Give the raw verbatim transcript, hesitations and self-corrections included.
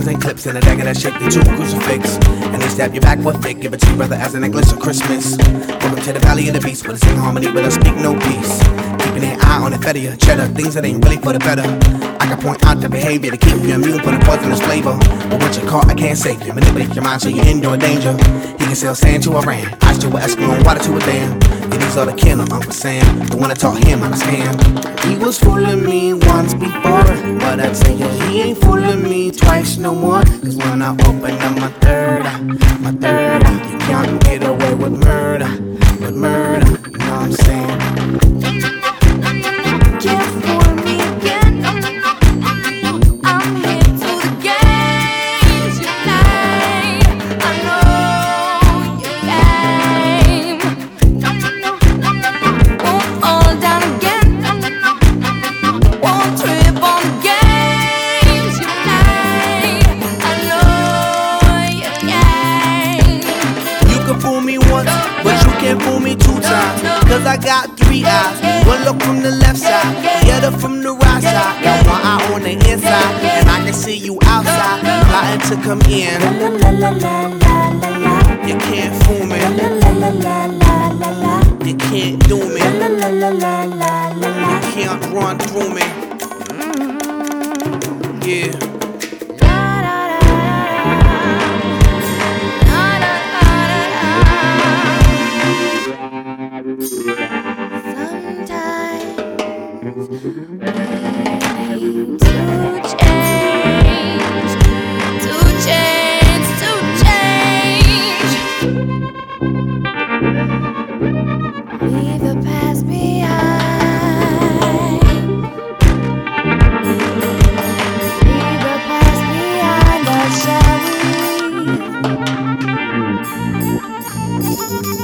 lines and clips in a dagger that shake you to a crucifix. And they stab you back with thick, give it to your brother as a necklace of Christmas. Welcome to the valley of the beast, where they sing harmony but I speak no peace. Keeping an eye on the fed of your cheddar, things that ain't really for the better. I can point out the behavior to keep you immune from the poisonous flavor. But once you're caught, I can't save you. Manipulate your mind so you're in your danger. He can sell sand to Iran, ice to an Eskimo, water to a dam. Yeah, these are the kin of Uncle Sam, the one that taught him how to scam. He was fooling me once before, but I tell you he ain't fooling me twice no more. Cause when I open up my third eye, my third eye, you can't get away with murder, with murder, you know what I'm saying? Can't fool me again. I'm here to the games you play. I know your game. Won't fall down again. Won't trip on the games you play. I know your game. You can fool me once, but you can't fool me two times. Cause I got three eyes, one look from the left side, the other from the right side. Got one eye on the inside, and I can see you outside, plotting to come in. You can't fool me, you can't do me, you can't run through me. Yeah. Leave the past behind. Leave the past behind us, shall we?